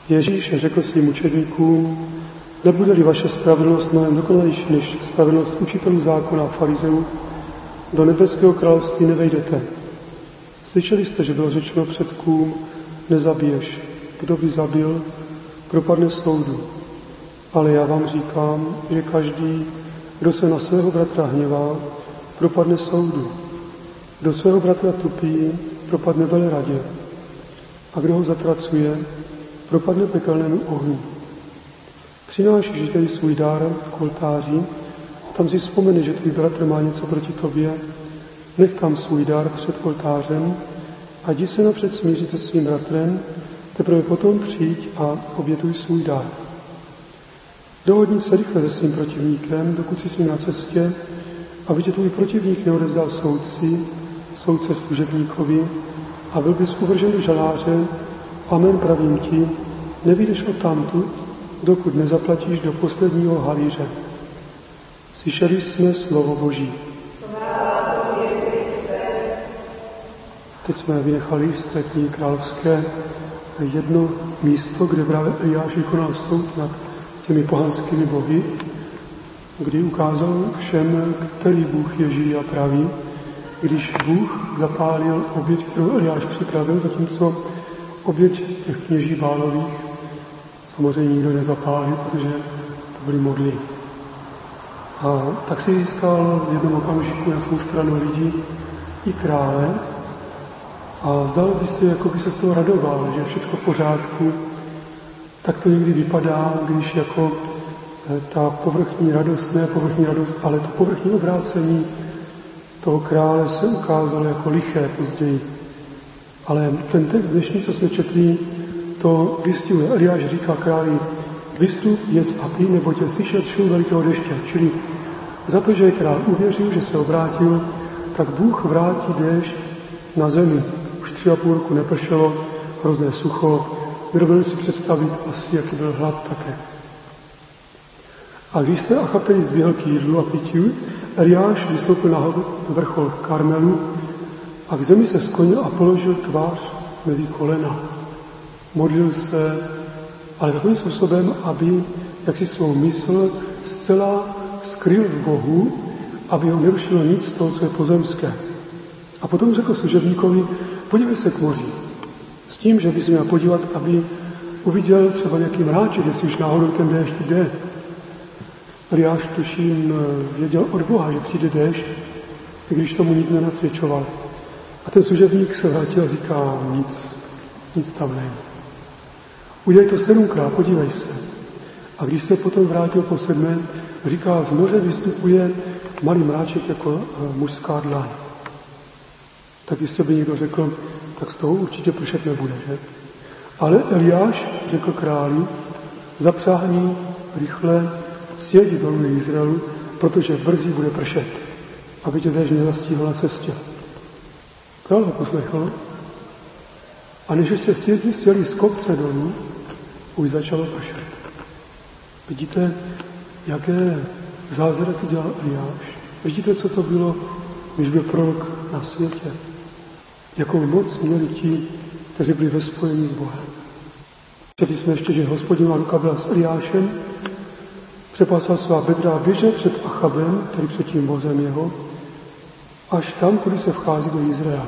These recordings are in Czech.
Ježíš řekl svým učedníkům, nebude-li vaše spravedlnost mnohem dokonalejší než spravedlnost učitelů zákona a farizeů, do nebeského království nevejdete. Slyšeli jste, že bylo řečeno předkům, nezabiješ. Kdo by zabil, propadne soudu. Ale já vám říkám, že každý, kdo se na svého bratra hněvá, propadne soudu. Kdo svého bratra tupí, propadne veleradě. A kdo ho zatracuje, propadne pekelnému ohni. Přinášíš tedy svůj dár k oltáři, tam si vzpomene, že tvůj bratr má něco proti tobě, nech tam svůj dar před oltářem a jdi se napřed smířit se svým bratrem, teprve potom přijď a obětuj svůj dar. Dohodni se rychle se svým protivníkem, dokud jsi s ním na cestě, aby tě tvůj protivník neodevzdal soudce služebníkovi a byl bys uvržen do žaláře. Amen, pravím ti, nevyjdeš odtamtud, dokud nezaplatíš do posledního halíře. Slyšeli jsme slovo Boží. Teď jsme vynechali z té knihy královské jedno místo, kde právě Eliáš vykonal soud nad těmi pohanskými bohy, kdy ukázal všem, který Bůh je živý a pravý, když Bůh zapálil oběť, kterou Eliáš připravil, zatímco oběť těch kněží Bálových samozřejmě nikdo nezapálil, protože to byly modly. A tak si získal v jednom okamžiku na svou stranu lidi i krále a zdalo by se, jako by se z toho radoval, že je všechno v pořádku. Tak to někdy vypadá, když jako ta povrchní radost, ne povrchní radost, ale to povrchní obrácení toho krále se ukázalo jako liché později. Ale ten text dnešní, co jsme četli, to vystihuje. Eliáš říká králi, vystup, jest a pij, nebo tě slyšet šum velikého deště. Čili za to, že král uvěřil, že se obrátil, tak Bůh vrátí déšť na zemi. Už 3,5 roku nepršelo, hrozné sucho. Nedovedl si představit asi, jaký byl hlad také. A když se Achab tedy zdvihl k jídlu a pití, Eliáš vystoupil na vrchol Karmelu a k zemi se sklonil a položil tvář mezi kolena. Modlil se, ale takovým způsobem, aby jaksi svou mysl zcela skryl v Bohu, aby ho nerušilo nic z toho, co je pozemské. A potom řekl služebníkovi, podívej se k moři. S tím, že by se měl podívat, aby uviděl třeba nějaký mráček, jestli už náhodou ten déšť jde. Eliáš tuším věděl od Boha, že přijde déšť, i když tomu nic nenasvědčoval. A ten služebník se vrátil a říká, nic tam není. Udělej to 7krát, podívej se. A když se potom vrátil po 7, říká, z moře vystupuje malý mráček jako mužská dlaň. Tak jistě by někdo řekl, tak z toho určitě pršet nebude, že? Ale Eliáš řekl králi, zapřáhni rychle, sjedi dolů Izraelu, protože brzy bude pršet, aby tě déšť nezastihl na cestě. Král ho poslechl a než se sjeli z kopce dolů, už začalo pršet. Vidíte, jaké zázraky dělal Eliáš? Vidíte, co to bylo, když byl prorok na světě? Jakou moc měli ti, kteří byli ve spojení s Bohem. Četli jsme ještě, že Hospodinová ruka byla s Eliášem, přepásal svá bedra a běžel před Achabem, který před tím vozem jeho, až tam, kudy se vchází do Izraela.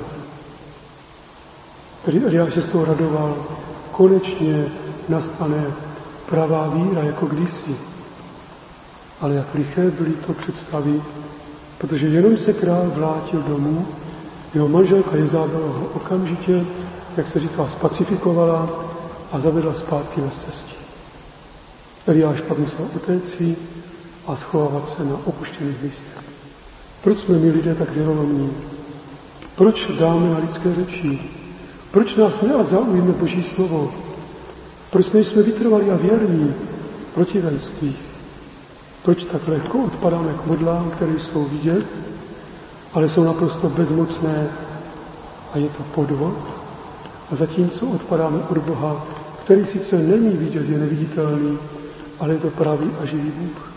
Tedy Eliáš se z toho radoval, konečně nastane pravá víra, jako kdysi. Ale jak liché byly to představy, protože jenom se král vrátil domů, jeho manželka Jezabel ho okamžitě, jak se říká, spacifikovala a zavedla zpátky na cestě. Eliáš pak musel utéci a schovávat se na opuštěných místech. Proč jsme my lidé tak věrolomní? Proč dáme na lidské řeči? Proč nás nezaujme Boží slovo? Proč nejsme vytrvalí a věrní v protivenstvích? Proč tak lehko odpadáme k modlám, které jsou vidět, ale jsou naprosto bezmocné a je to podvod? A zatímco odpadáme od Boha, který sice není vidět, je neviditelný, ale je to pravý a živý Bůh.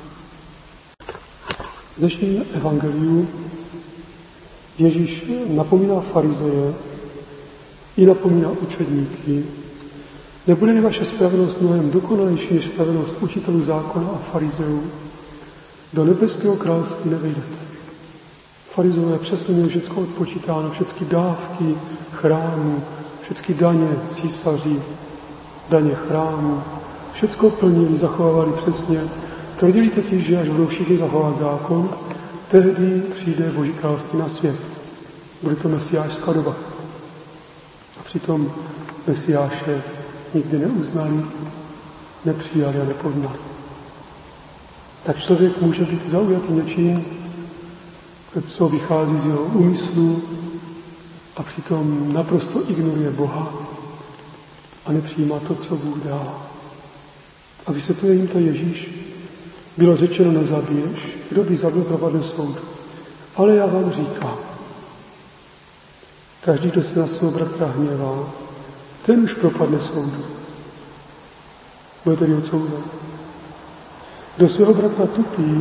V dnešním evangeliu Ježíš napomíná farizeje i napomíná učedníky, Nebude-li vaše spravedlnost mnohem dokonalejší než spravedlnost učitelů zákona a farizeů, do nebeského království nevejdete. Farizové přesně měli všechno odpočítáno, všechny dávky chrámu, všechny daně císaři, daně chrámu, všechno plnili, zachovávali přesně. Tvrdili totiž, že až budou všichni zachovat zákon, tehdy přijde Boží království na svět. Bude to mesiášská doba. A přitom Mesiáše nikdy neuznali, nepřijali a nepoznali. Tak člověk může být zaujatý něčím, co vychází z jeho úmyslu a přitom naprosto ignoruje Boha a nepřijímá to, co Bůh dá. A vysvětluje jim to Ježíš. Bylo řečeno, nezabiješ, kdo by zabil, propadne soudu. Ale já vám říkám, každý, kdo se na svého bratra hněvá, ten už propadne soudu. Bude tedy odsouzen. Kdo svého bratra tupí,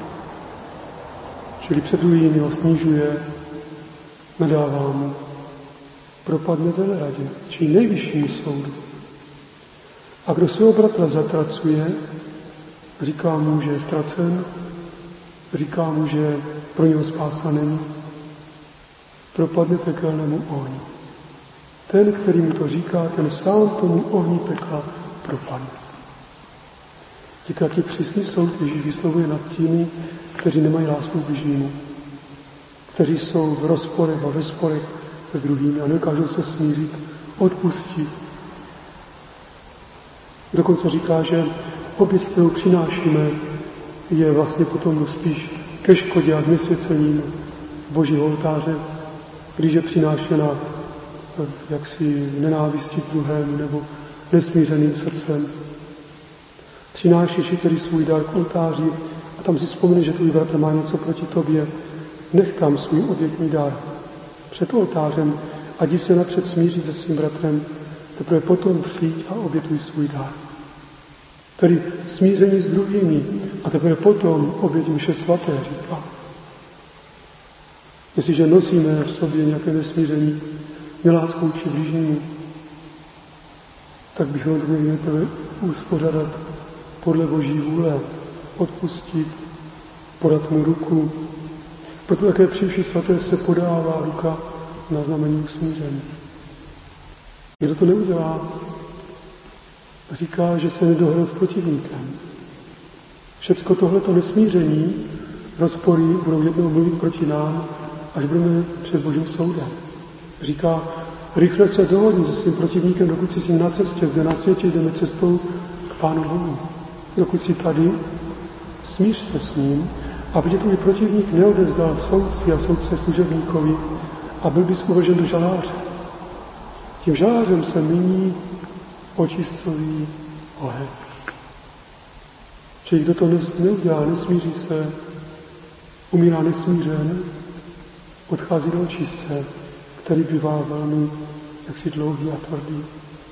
čili před druhými ho snižuje, nedává mu, propadne veleradě, čili nejvyššímu soudu. A kdo svého bratra zatracuje, říká mu, že je ztracen, říká mu, že pro něho spása není, propadne pekelnému ohni. Ten, který mu to říká, ten sám tomu ohni pekla propadne. Díky jaký přísný soud Ježíš vyslovuje nad těmi, kteří nemají lásku k bližnímu, kteří jsou v rozporech a ve sporech s druhými a nedokážou se smířit, odpustit. Dokonce říká, že oběť, kterou přinášíme, je vlastně potom spíš ke škodě a znesvěcením Božího oltáře, když je přinášena jaksi nenávistí k druhému nebo nesmířeným srdcem. Přinášíš tedy svůj dar k oltáři a tam si vzpomeni, že tvůj bratr má něco proti tobě. Nech tam svůj obětní dar před oltářem a jdi se napřed smířit se svým bratrem, teprve potom přijď a obětuj svůj dar. Tedy smíření s druhými a teprve potom oběť mše svaté, říká. Jestliže nosíme v sobě nějaké nesmíření, nelásku vůči bližnímu, tak bychom to měli uspořádat podle Boží vůle, odpustit, podat mu ruku. Proto také při vší svaté se podává ruka na znamení usmíření. Kdo to neudělá, říká, že se nedohrál s protivníkem. Všecko tohleto nesmíření, rozpory budou jednou mluvit proti nám, až budeme před Božím soudem. Říká, rychle se dohodni se svým protivníkem, dokud jsi s ním na cestě, zde na světě jdeme cestou k Pánu Bohu. Dokud jsi tady, smíř se s ním, aby tě tvůj protivník neodevzdal soudci a soudce služebníkovi a byl bys uvržen do žaláře. Tím žalářem se míní očistcový oheň. Čili kdo to neudělá, nesmíří se, umírá nesmířen, odchází do očistce, který bývá velmi jaksi dlouhý a tvrdý.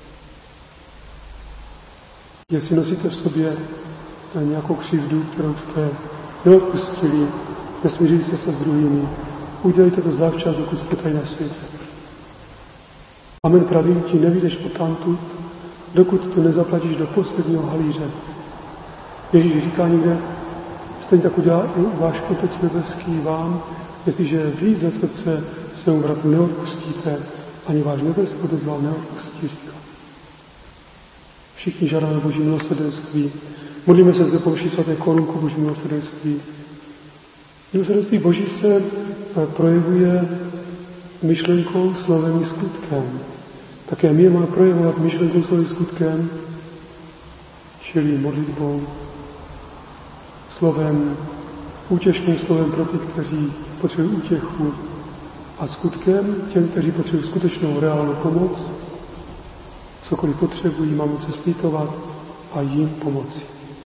Jestli nosíte v sobě nějakou křivdu, kterou jste neodpustili, nesmířili jste se s druhými, udělejte to zavčas, dokud jste tady na světě. Amen, pravím ti, nevyjdeš odtamtud, dokud to nezaplatíš do posledního halíře. Ježíš říká někde, stejně tak udělá i váš Otec nebeský vám, jestliže vy ze srdce svému bratu neodpustíte, ani váš nebeský Otec vám neodpustí, říká. Všichni žádáme Boží milosrdenství. Modlíme se zde po vší svaté korunku Boží milosrdenství. Milosrdenství Boží se projevuje myšlenkou, slovem i skutkem. Také my máme projevovat myšlenkou, slovem i skutkem, čili modlitbou, slovem, útěšným slovem pro ty, kteří potřebují útěchu a skutkem těm, kteří potřebují skutečnou reálnou pomoc. Cokoliv potřebují, máme se slítovat a jim pomoci.